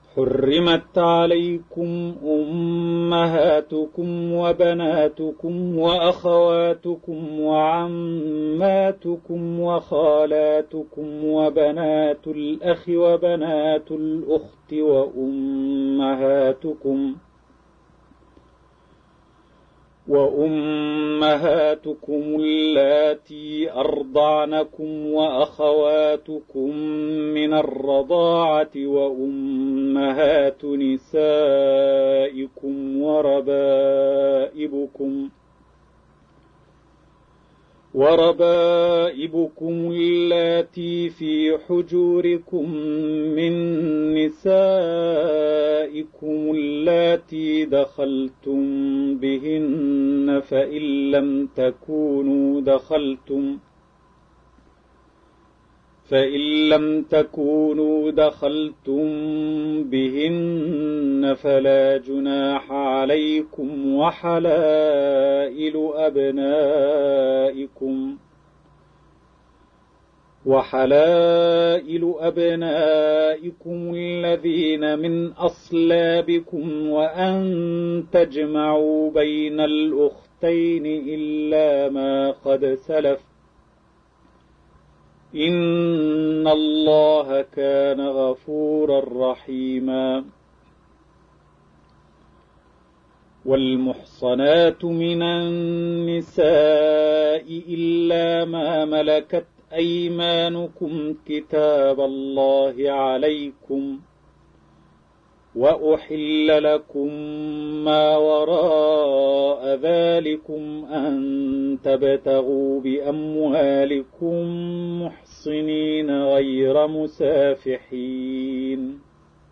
حرمت عليكم أمهاتكم وبناتكم وأخواتكم وعماتكم وخالاتكم وبنات الأخ وبنات الأخت وأمهاتكم اللاتي أرضعنكم وأخواتكم من الرضاعة وأمهات نسائكم وربائبكم اللاتي في حجوركم من نسائكم اللاتي دخلتم بهن فإن لم تكونوا دخلتم بهن فلا جناح عليكم وحلائل أبنائكم الذين من أصلابكم وأن تجمعوا بين الأختين إلا ما قد سلف إن الله كان غفورا رحيما. والمحصنات من النساء إلا ما ملكت أيمانكم كتاب الله عليكم وأحل لكم ما وراء ذلكم أن تبتغوا بأموالكم محصنين غير مسافحين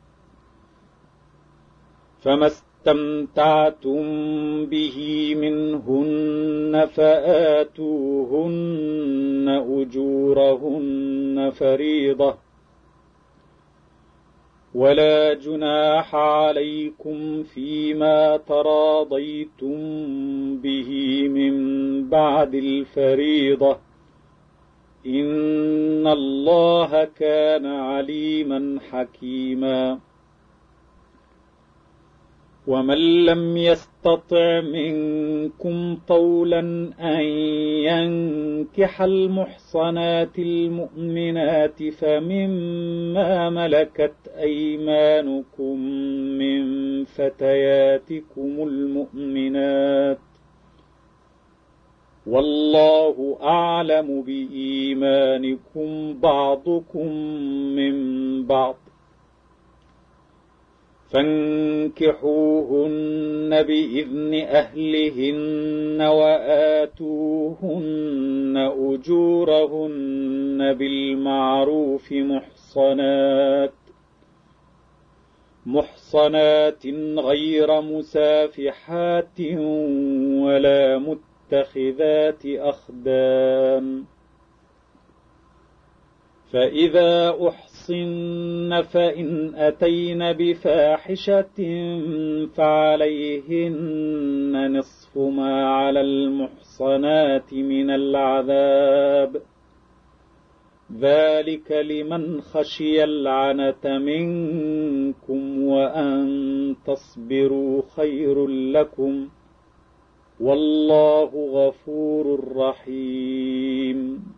فما استمتعتم به منهن فآتوهن أجورهن فريضة ولا جناح عليكم فيما تراضيتم به من بعد الفريضة إن الله كان عليما حكيما. ومن لم يستطع منكم طولا أن ينكح المحصنات المؤمنات فمما ملكت أيمانكم من فتياتكم المؤمنات والله أعلم بإيمانكم بعضكم من بعض فانكحوهن بإذن أهلهن وآتوهن أجورهن بالمعروف محصنات غير مسافحات ولا متخذات أخدان فإذا أحصن فإن أتين بفاحشة فعليهن نصف ما على المحصنات من العذاب ذلك لمن خشي العنة منكم وأن تصبروا خير لكم والله غفور رحيم.